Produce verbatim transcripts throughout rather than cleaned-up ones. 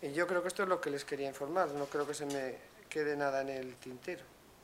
Y yo creo que esto es lo que les quería informar, no creo que se me quede nada en el tintero.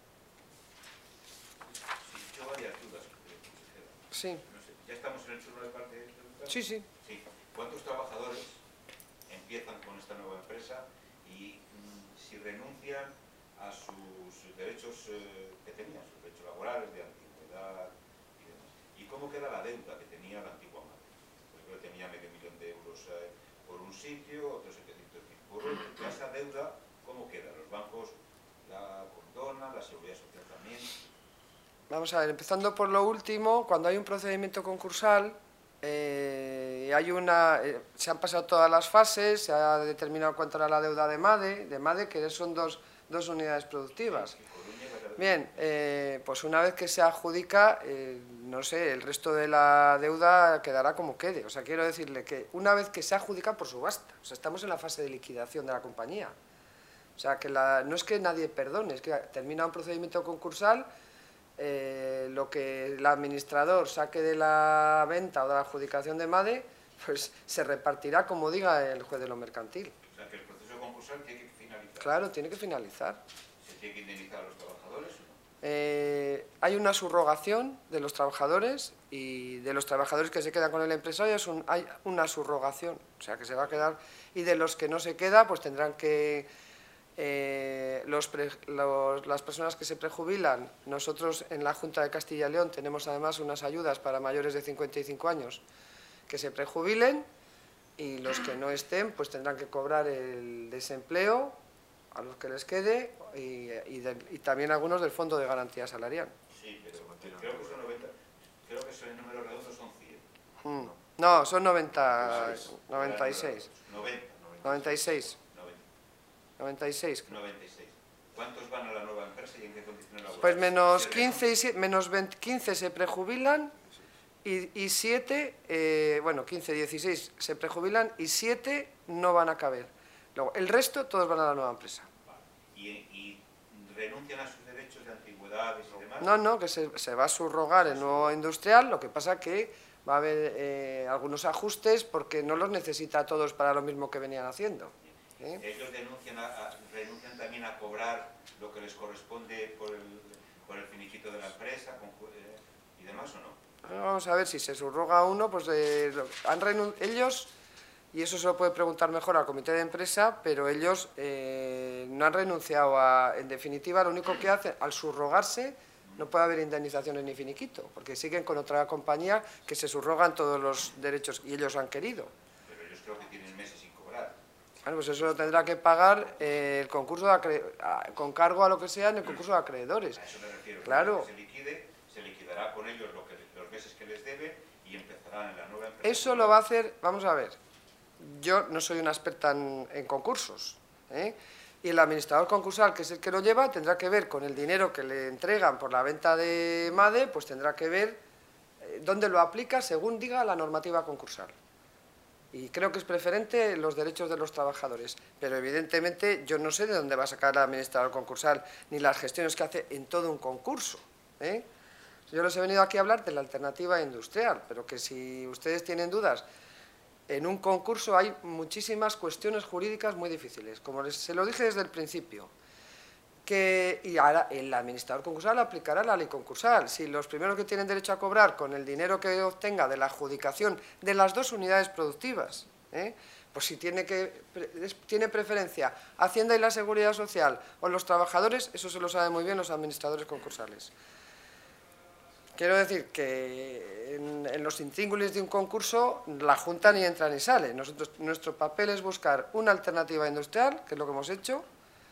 Sí, yo varias dudas, consejera. Sí. No sé, ¿ya estamos en el turno de parte de preguntar? Sí, sí. Sí. ¿Cuántos trabajadores empiezan con esta nueva empresa y mmm, si renuncian a sus derechos eh, que tenían, sus derechos laborales, de antigüedad y demás? ¿Y cómo queda la deuda que tenía la antigua madre? Pues creo que tenía medio millón de euros eh, por un sitio, otros setecientos mil por otro. ¿Esa deuda cómo queda? ¿Los bancos la condonan, la seguridad social también? Vamos a ver, empezando por lo último, cuando hay un procedimiento concursal, eh, hay una, eh, se han pasado todas las fases, se ha determinado cuánto era la deuda de MADE, de MADE que son dos, dos unidades productivas. Bien, eh, pues una vez que se adjudica, eh, no sé, el resto de la deuda quedará como quede. O sea, quiero decirle que una vez que se adjudica por subasta, o sea, estamos en la fase de liquidación de la compañía. O sea, que la, no es que nadie perdone, es que termina un procedimiento concursal, eh, lo que el administrador saque de la venta o de la adjudicación de MADE, pues se repartirá como diga el juez de lo mercantil. O sea, que el proceso concursal tiene que finalizar. Claro, tiene que finalizar. ¿Se tiene que indemnizar a los trabajadores o no? Eh, hay una subrogación de los trabajadores y de los trabajadores que se quedan con el empresario es un, hay una subrogación, o sea que se va a quedar, y de los que no se queda pues tendrán que, eh, los pre, los, las personas que se prejubilan, nosotros en la Junta de Castilla y León tenemos además unas ayudas para mayores de cincuenta y cinco años que se prejubilen y los que no estén pues tendrán que cobrar el desempleo a los que les quede y, y, de, y también algunos del Fondo de Garantía Salarial. Sí, pero creo que son noventa, creo que son en números redondos son cien. Mm. No, son noventa, noventa y seis. noventa. noventa y seis. noventa. noventa y seis. noventa y seis. ¿Cuántos van a la nueva empresa y en qué condiciones laborales? Pues menos quince, y siete, menos veinte, quince se prejubilan y, y siete, eh, bueno, quince, dieciséis se prejubilan y siete no van a caber. Luego, el resto todos van a la nueva empresa. ¿Y, y renuncian a sus derechos de antigüedades y demás? No, no, que se, se va a subrogar el nuevo industrial, lo que pasa que va a haber eh, algunos ajustes porque no los necesita todos para lo mismo que venían haciendo. ¿Eh? ¿Ellos denuncian a, a, renuncian también a cobrar lo que les corresponde por el, por el finiquito de la empresa con, eh, y demás o no? Vamos a ver, si se subroga uno, pues eh, han renun ellos, y eso se lo puede preguntar mejor al comité de empresa, pero ellos eh, no han renunciado a, en definitiva, lo único que hacen, al subrogarse, no puede haber indemnizaciones ni finiquito, porque siguen con otra compañía que se subrogan todos los derechos y ellos han querido. Pero ellos creo que tienen meses sin cobrar. Bueno, pues eso lo tendrá que pagar eh, el concurso de acre a, con cargo a lo que sea en el concurso de acreedores. A eso me refiero. Claro. Que se liquide, se liquidará con ellos lo que, los meses que les debe y empezarán en la nueva empresa. Eso lo va a hacer, vamos a ver, yo no soy una experta en, en concursos, ¿eh? Y el administrador concursal, que es el que lo lleva, tendrá que ver con el dinero que le entregan por la venta de MADE, pues tendrá que ver eh, dónde lo aplica según diga la normativa concursal. Y creo que es preferente los derechos de los trabajadores, pero evidentemente yo no sé de dónde va a sacar el administrador concursal ni las gestiones que hace en todo un concurso, ¿eh? Yo les he venido aquí a hablar de la alternativa industrial, pero que si ustedes tienen dudas, en un concurso hay muchísimas cuestiones jurídicas muy difíciles, como les, se lo dije desde el principio, que, y ahora el administrador concursal aplicará la ley concursal. Si los primeros que tienen derecho a cobrar con el dinero que obtenga de la adjudicación de las dos unidades productivas, ¿eh? Pues si tiene, que, tiene preferencia Hacienda y la Seguridad Social o los trabajadores, eso se lo saben muy bien los administradores concursales. Quiero decir que en, en los intríngulis de un concurso la Junta ni entra ni sale. Nosotros, nuestro papel es buscar una alternativa industrial, que es lo que hemos hecho.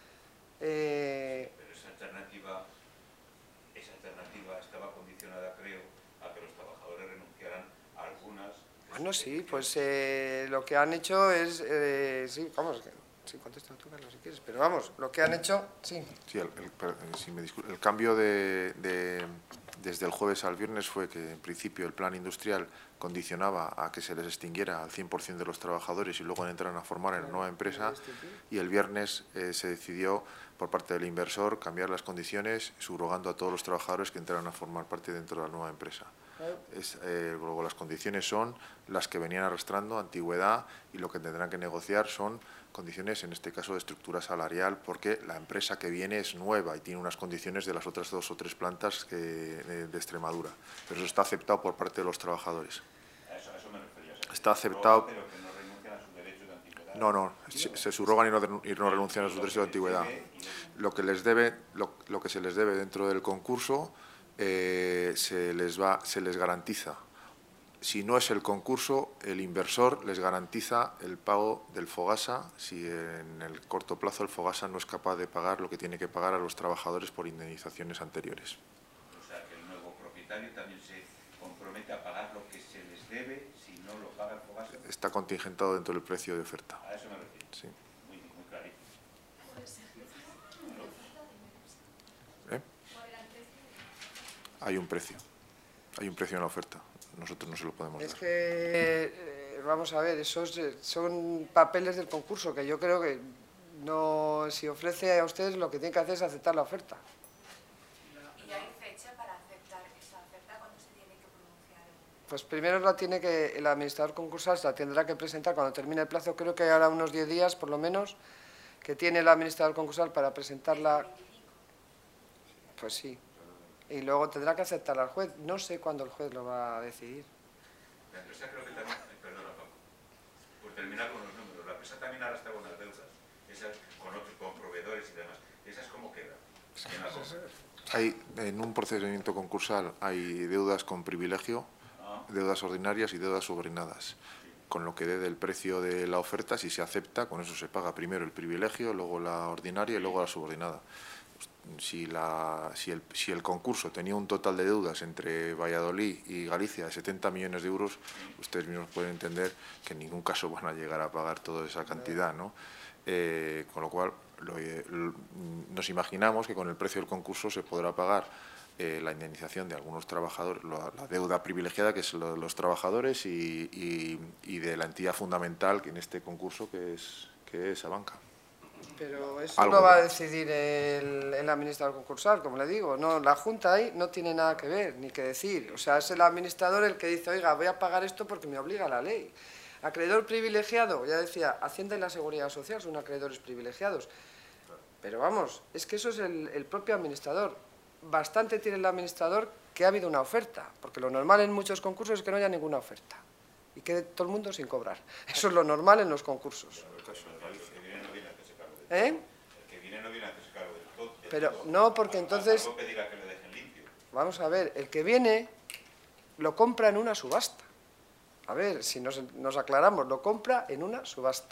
Eh, Pero esa alternativa, esa alternativa estaba condicionada, creo, a que los trabajadores renunciaran a algunas... Bueno, sí, pues eh, lo que han hecho es... Eh, sí, vamos, sí, contesta tú, Carlos, si quieres, pero vamos, lo que han hecho, sí. Sí, el, el, si me disculpe, el cambio de, de, desde el jueves al viernes fue que, en principio, el plan industrial condicionaba a que se les extinguiera al cien por cien de los trabajadores y luego entraran a formar en la nueva empresa, y el viernes eh, se decidió, por parte del inversor, cambiar las condiciones, subrogando a todos los trabajadores que entraran a formar parte dentro de la nueva empresa. Es, eh, luego las condiciones son las que venían arrastrando antigüedad y lo que tendrán que negociar son condiciones, en este caso de estructura salarial, porque la empresa que viene es nueva y tiene unas condiciones de las otras dos o tres plantas que, de, de Extremadura. Pero eso está aceptado por parte de los trabajadores. A eso, a eso me refería. O sea, está aceptado. Pero que no renuncian a sus derechos de antigüedad. No, no, se, se subrogan y no, y no renuncian a sus derechos de antigüedad. Lo que les debe, lo, lo que se les debe dentro del concurso eh, se les va, se les garantiza. Si no es el concurso, el inversor les garantiza el pago del Fogasa si en el corto plazo el Fogasa no es capaz de pagar lo que tiene que pagar a los trabajadores por indemnizaciones anteriores. O sea, que el nuevo propietario también se compromete a pagar lo que se les debe si no lo paga el Fogasa. Está contingentado dentro del precio de oferta. A eso me refiero. Sí. Muy, muy clarito. ¿Eh? Hay un precio. Hay un precio en la oferta. Nosotros no se lo podemos Es dar. que, eh, vamos a ver, esos eh, son papeles del concurso que yo creo que no, si ofrece a ustedes lo que tienen que hacer es aceptar la oferta. ¿Y hay fecha para aceptar esa oferta? ¿Cuándo se tiene que pronunciar? Pues primero la tiene que, el administrador concursal se la tendrá que presentar cuando termine el plazo, creo que ahora unos diez días por lo menos, que tiene el administrador concursal para presentarla. Pues sí. Y luego tendrá que aceptarla al juez. No sé cuándo el juez lo va a decidir. La empresa creo que también, eh, perdona Paco, por terminar con los números, la empresa también arrastra unas deudas, esas con otros, con proveedores y demás. ¿Esas cómo quedan? ¿Quién las compra? Hay, en un procedimiento concursal hay deudas con privilegio, Ah. deudas ordinarias y deudas subordinadas. Con lo que dé del precio de la oferta, si se acepta, con eso se paga primero el privilegio, luego la ordinaria y luego la subordinada. Si, la, si, el, si el concurso tenía un total de deudas entre Valladolid y Galicia de setenta millones de euros, ustedes mismos pueden entender que en ningún caso van a llegar a pagar toda esa cantidad, ¿no? Eh, con lo cual, lo, lo, nos imaginamos que con el precio del concurso se podrá pagar eh, la indemnización de algunos trabajadores, la, la deuda privilegiada, que es lo de los trabajadores, y, y, y de la entidad fundamental que en este concurso, que es, que es Abanca. Pero eso Algo lo va a de- decidir el, el administrador concursal, como le digo. No, la Junta ahí no tiene nada que ver, ni que decir. O sea, es el administrador el que dice, oiga, voy a pagar esto porque me obliga la ley. Acreedor privilegiado, ya decía, Hacienda y la Seguridad Social son acreedores privilegiados. Pero vamos, es que eso es el, el propio administrador. Bastante tiene el administrador que ha habido una oferta, porque lo normal en muchos concursos es que no haya ninguna oferta y quede todo el mundo sin cobrar. Eso es lo normal en los concursos. ¿Eh? El que viene no viene a hacerse cargo del todo. Pero no, porque entonces, Algo pedirá que le dejen limpio. vamos a ver, el que viene lo compra en una subasta. A ver, si nos, nos aclaramos, lo compra en una subasta.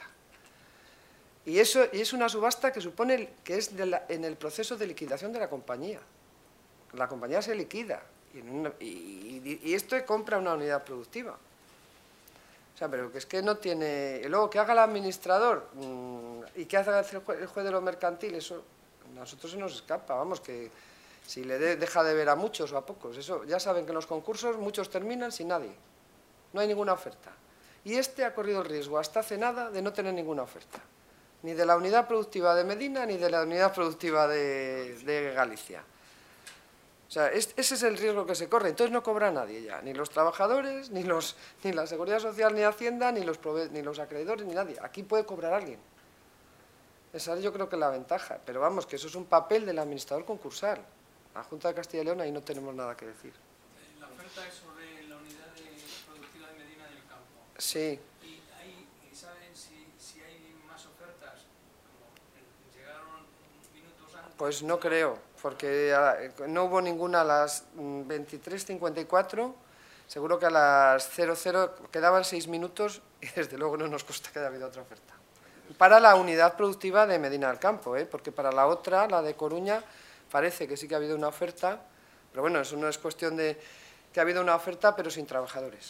Y eso y es una subasta que supone el- que es de la- en el proceso de liquidación de la compañía. La compañía se liquida y, en una- y- y- y esto compra una unidad productiva. O sea, pero que es que no tiene... Y luego, que haga el administrador mmm, y que haga el juez, el juez de lo mercantil, eso a nosotros se nos escapa. Vamos, que si le de- deja de ver a muchos o a pocos. Eso ya saben que en los concursos muchos terminan sin nadie. No hay ninguna oferta. Y este ha corrido el riesgo hasta hace nada de no tener ninguna oferta. Ni de la unidad productiva de Medina, ni de la unidad productiva de, de Galicia. O sea, es, ese es el riesgo que se corre. Entonces no cobra nadie ya, ni los trabajadores, ni, los, ni la Seguridad Social, ni Hacienda, ni los, prove ni los acreedores, ni nadie. Aquí puede cobrar alguien. Esa es yo creo que la ventaja. Pero vamos, que eso es un papel del administrador concursal. La Junta de Castilla y León ahí no tenemos nada que decir. La oferta es sobre la unidad de productiva de Medina del Campo. Sí. ¿Y, hay, y saben si, si hay más ofertas? Como llegaron minutos antes. Pues no creo, porque ah, no hubo ninguna a las mm, veintitrés cincuenta y cuatro, seguro que a las cero cero quedaban seis minutos y desde luego no nos consta que haya habido otra oferta. Para la unidad productiva de Medina del Campo, ¿eh? Porque para la otra, la de Coruña, parece que sí que ha habido una oferta, pero bueno, eso no es cuestión de que ha habido una oferta pero sin trabajadores.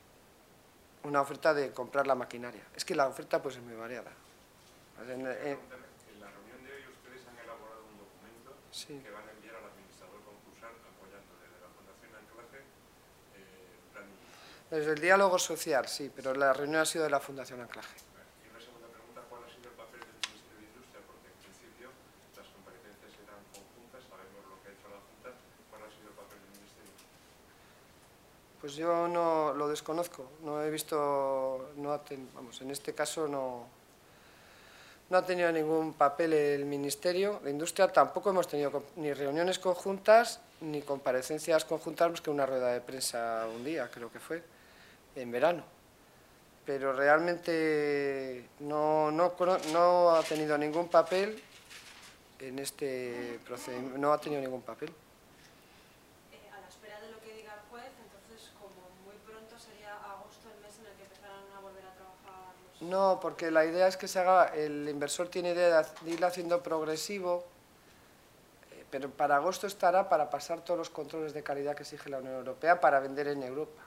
Una oferta de comprar la maquinaria. Es que la oferta pues es muy variada. En- en- En la reunión de hoy ustedes han elaborado un documento Sí. que van a enviar al administrador concursal apoyando desde la Fundación Anclaje eh, el plan industrial. Desde el diálogo social, sí, pero la reunión ha sido de la Fundación Anclaje. Y una segunda pregunta, ¿cuál ha sido el papel del Ministerio de Industria? Porque en principio las comparecencias eran conjuntas, sabemos lo que ha hecho la Junta, ¿cuál ha sido el papel del Ministerio? Pues yo no lo desconozco, no he visto, no ha ten, vamos, en este caso no, no ha tenido ningún papel el Ministerio de Industria, tampoco hemos tenido ni reuniones conjuntas ni comparecencias conjuntas más que una rueda de prensa un día, creo que fue, en verano. Pero realmente no, no, no ha tenido ningún papel en este procedimiento, no ha tenido ningún papel. Eh, a la espera de lo que diga el juez, entonces como muy pronto sería agosto el mes en el que empezarán a volver a trabajar los... No, porque la idea es que se haga, el inversor tiene idea de ir haciendo progresivo, eh, pero para agosto estará para pasar todos los controles de calidad que exige la Unión Europea para vender en Europa.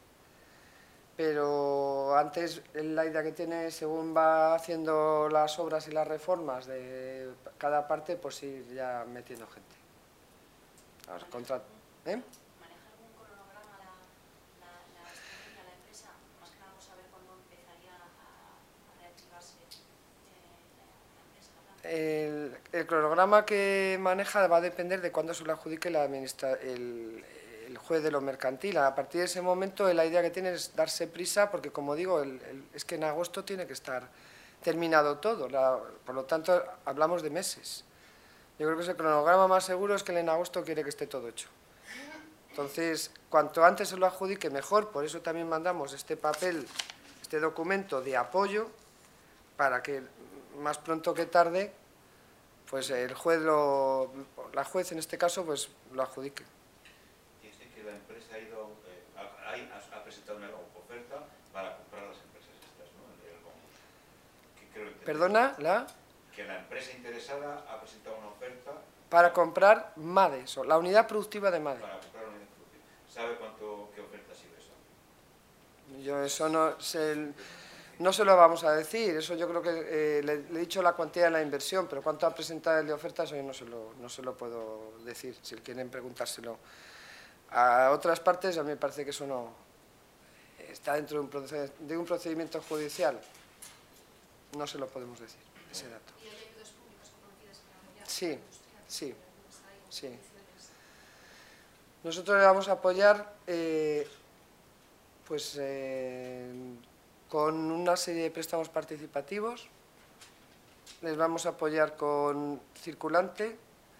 Pero antes la idea que tiene, según va haciendo las obras y las reformas de cada parte, pues ir ya metiendo gente. A ver, contra... ¿eh? ¿Maneja algún cronograma la, la, la, estrategia, la empresa? Más que nada por saber cuándo empezaría a, a reactivarse eh, la, la empresa, ¿verdad? El, el cronograma que maneja va a depender de cuándo se lo adjudique la administra el, el juez de lo mercantil. A partir de ese momento la idea que tiene es darse prisa porque, como digo, el, el, es que en agosto tiene que estar terminado todo. La, por lo tanto, hablamos de meses. Yo creo que ese cronograma más seguro es que él en agosto quiere que esté todo hecho. Entonces, cuanto antes se lo adjudique, mejor. Por eso también mandamos este papel, este documento de apoyo, para que más pronto que tarde, pues el juez, lo, la juez en este caso, pues lo adjudique. Dice que la empresa ha, ido, eh, ha, ha presentado una oferta para comprar las empresas estas, ¿no? En el concurso. Que creo entender. Perdona, la... Que la empresa interesada ha presentado una oferta para comprar MADE, la unidad productiva de MADE. Para comprar una unidad productiva. ¿Sabe cuánto, qué oferta ha sido eso? Yo eso no se, no se lo vamos a decir, eso yo creo que eh, le, le he dicho la cuantía de la inversión, pero cuánto ha presentado el de oferta, eso yo no se lo, no se lo puedo decir, si quieren preguntárselo a otras partes. A mí me parece que eso no está dentro de un, proced, de un procedimiento judicial, no se lo podemos decir, ese dato. ¿Y hay ayudas públicas comprometidas para apoyar? Sí, sí, sí. Nosotros le vamos a apoyar eh, pues, eh, con una serie de préstamos participativos, les vamos a apoyar con circulante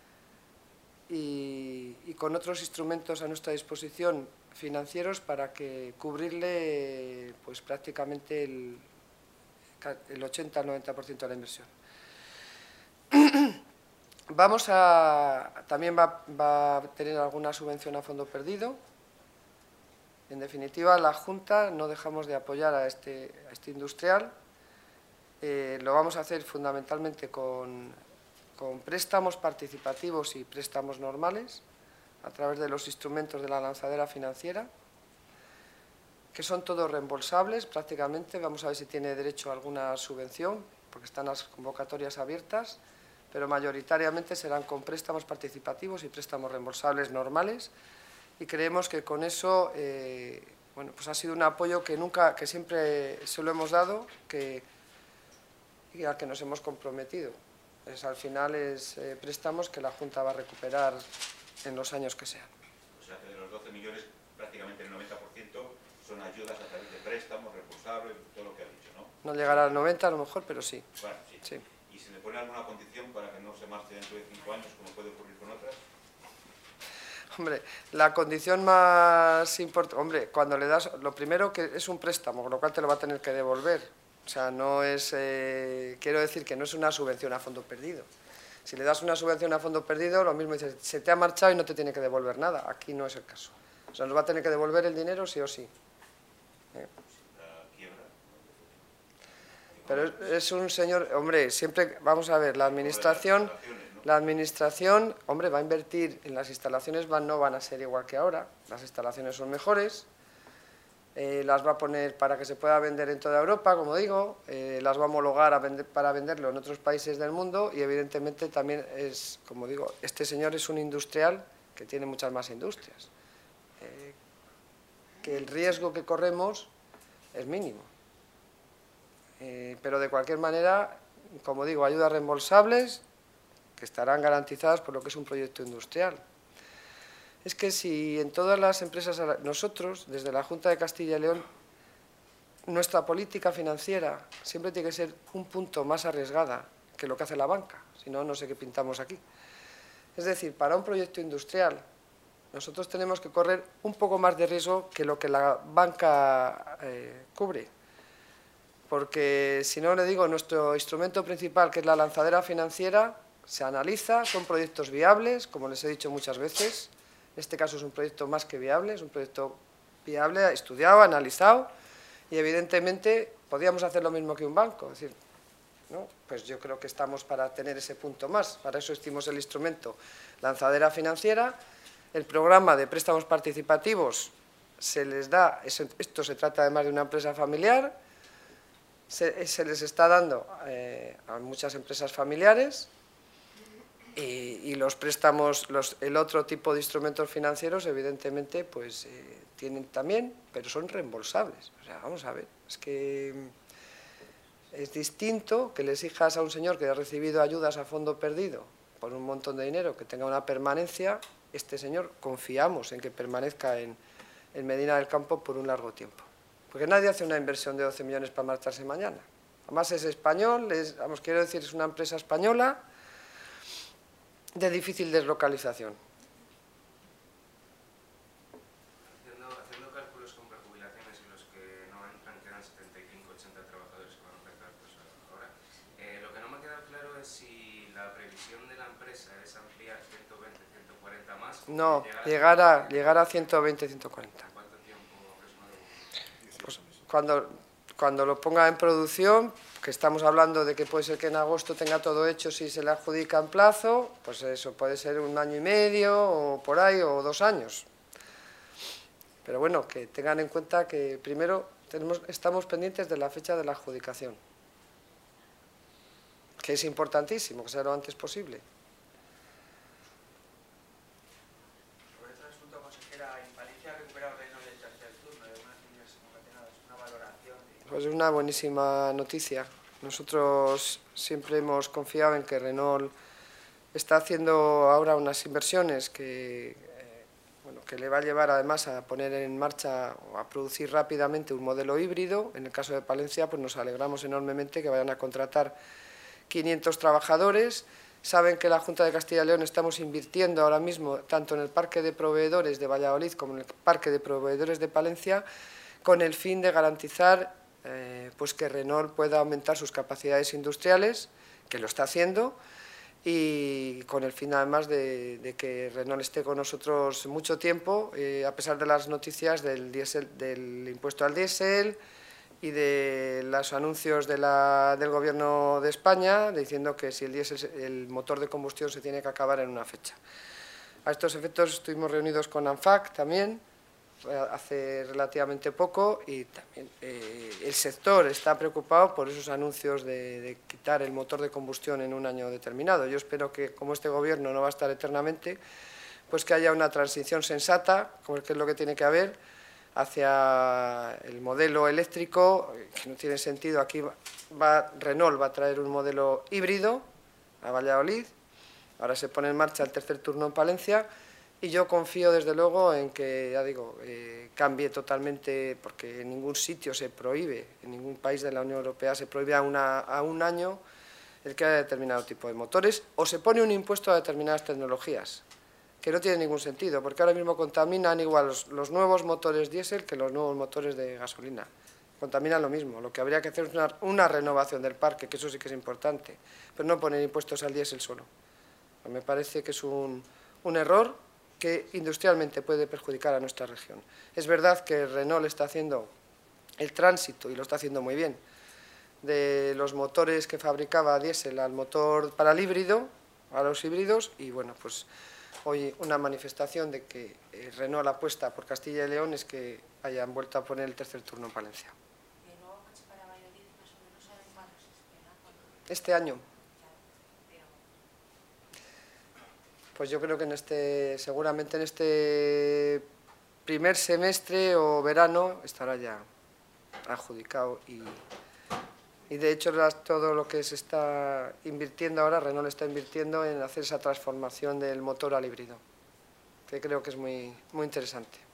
y, y con otros instrumentos a nuestra disposición financieros para que cubrirle pues, prácticamente el, el ochenta al noventa por ciento de la inversión. Vamos a, también va, va a tener alguna subvención a fondo perdido. En definitiva, la Junta no dejamos de apoyar a este, a este industrial. Eh, lo vamos a hacer fundamentalmente con, con préstamos participativos y préstamos normales a través de los instrumentos de la lanzadera financiera, que son todos reembolsables prácticamente. Vamos a ver si tiene derecho a alguna subvención, porque están las convocatorias abiertas, pero mayoritariamente serán con préstamos participativos y préstamos reembolsables normales, y creemos que con eso eh, bueno, pues ha sido un apoyo que nunca, que siempre se lo hemos dado, que, y al que nos hemos comprometido. Es, al final es eh, préstamos que la Junta va a recuperar en los años que sean. O sea que de los doce millones, prácticamente el noventa por ciento son ayudas a través de préstamos, reembolsables, todo lo que ha dicho, ¿no? No llegará al noventa a lo mejor, pero sí. Bueno, sí. Sí. ¿Y se le pone alguna condición para que no se marche dentro de cinco años, como puede ocurrir con otras? Hombre, la condición más importante, hombre, cuando le das, lo primero que es un préstamo, con lo cual te lo va a tener que devolver. O sea, no es, eh, quiero decir que no es una subvención a fondo perdido. Si le das una subvención a fondo perdido, lo mismo dices, se te ha marchado y no te tiene que devolver nada. Aquí no es el caso. O sea, nos va a tener que devolver el dinero sí o sí. ¿Eh? Pero es, es un señor, hombre, siempre, vamos a ver, la administración, la administración, hombre, va a invertir en las instalaciones, van, no van a ser igual que ahora, las instalaciones son mejores, eh, las va a poner para que se pueda vender en toda Europa, como digo, eh, las va a homologar a vender, para venderlo en otros países del mundo, y evidentemente también es, como digo, este señor es un industrial que tiene muchas más industrias, eh, que el riesgo que corremos es mínimo. Eh, pero de cualquier manera, como digo, ayudas reembolsables que estarán garantizadas por lo que es un proyecto industrial. es que si en todas las empresas, nosotros, desde la Junta de Castilla y León, nuestra política financiera siempre tiene que ser un punto más arriesgada que lo que hace la banca, si no, no sé qué pintamos aquí. Es decir, para un proyecto industrial, nosotros tenemos que correr un poco más de riesgo que lo que la banca eh, cubre. Porque, si no le digo, nuestro instrumento principal, que es la lanzadera financiera, se analiza, son proyectos viables, como les he dicho muchas veces. En este caso es un proyecto más que viable, es un proyecto viable, estudiado, analizado, y evidentemente podríamos hacer lo mismo que un banco. Es decir, ¿no? Pues yo creo que estamos para tener ese punto más, para eso hicimos el instrumento lanzadera financiera. El programa de préstamos participativos se les da, esto se trata además de una empresa familiar, se, se les está dando eh, a muchas empresas familiares, y, y los préstamos, los, el otro tipo de instrumentos financieros evidentemente pues eh, tienen también, pero son reembolsables. O sea, vamos a ver, es que es distinto que le exijas a un señor que ha recibido ayudas a fondo perdido por un montón de dinero que tenga una permanencia. Este señor confiamos en que permanezca en, en Medina del Campo por un largo tiempo. Porque nadie hace una inversión de doce millones para marcharse mañana. Además es español, es, vamos, quiero decir, es una empresa española de difícil deslocalización. Haciendo, haciendo cálculos con prejubilaciones y los que no entran quedan setenta y cinco, ochenta trabajadores que van a empezar pues, ahora. Eh, lo que no me queda claro es si la previsión de la empresa es ampliar ciento veinte, ciento cuarenta más. No, llegar a, llegar a ciento veinte, ciento cuarenta. ¿Cuánto tiempo aproximadamente? Pues cuando, cuando lo ponga en producción, que estamos hablando de que puede ser que en agosto tenga todo hecho si se le adjudica en plazo, pues eso puede ser un año y medio o por ahí, o dos años. Pero bueno, que tengan en cuenta que primero tenemos, estamos pendientes de la fecha de la adjudicación, que es importantísimo, que sea lo antes posible. Sobre este asunto, consejera, en Valencia ha recuperado Renault el tercer turno de unas líneas concatenadas, una valoración. De... Pues es una buenísima noticia. Nosotros siempre hemos confiado en que Renault está haciendo ahora unas inversiones que, eh, bueno, que le va a llevar además a poner en marcha o a producir rápidamente un modelo híbrido. En el caso de Palencia, pues nos alegramos enormemente que vayan a contratar quinientos trabajadores. Saben que la Junta de Castilla y León estamos invirtiendo ahora mismo tanto en el parque de proveedores de Valladolid como en el parque de proveedores de Palencia, con el fin de garantizar eh, pues que Renault pueda aumentar sus capacidades industriales, que lo está haciendo, y con el fin además de, de que Renault esté con nosotros mucho tiempo, eh, a pesar de las noticias del, diésel, del impuesto al diésel y de los anuncios de la, del Gobierno de España diciendo que si el diésel, el motor de combustión se tiene que acabar en una fecha. A estos efectos estuvimos reunidos con ANFAC también hace relativamente poco, y también eh, el sector está preocupado por esos anuncios de, de quitar el motor de combustión en un año determinado. Yo espero que, como este Gobierno no va a estar eternamente, pues que haya una transición sensata, como es lo que tiene que haber, hacia el modelo eléctrico, que no tiene sentido. Aquí va, Renault va a traer un modelo híbrido a Valladolid, ahora se pone en marcha el tercer turno en Palencia, y yo confío desde luego en que, ya digo, eh, cambie totalmente, porque en ningún sitio se prohíbe, en ningún país de la Unión Europea se prohíbe a, una, a un año el que haya determinado tipo de motores, o se pone un impuesto a determinadas tecnologías, que no tiene ningún sentido, porque ahora mismo contaminan igual los, los nuevos motores diésel que los nuevos motores de gasolina. Contaminan lo mismo. Lo que habría que hacer es una, una renovación del parque, que eso sí que es importante, pero no poner impuestos al diésel solo. Me parece que es un, un error que industrialmente puede perjudicar a nuestra región. Es verdad que Renault está haciendo el tránsito, y lo está haciendo muy bien, de los motores que fabricaba diésel al motor para el híbrido, a los híbridos, y bueno, pues hoy una manifestación de que Renault apuesta por Castilla y León es que hayan vuelto a poner el tercer turno en Palencia. ¿Y el nuevo coche para Valladolid más o menos saben cuándo se espera? Este año. Pues yo creo que en este, seguramente en este primer semestre o verano estará ya adjudicado, y, y de hecho todo lo que se está invirtiendo ahora, Renault está invirtiendo en hacer esa transformación del motor al híbrido. que creo que es muy, muy interesante.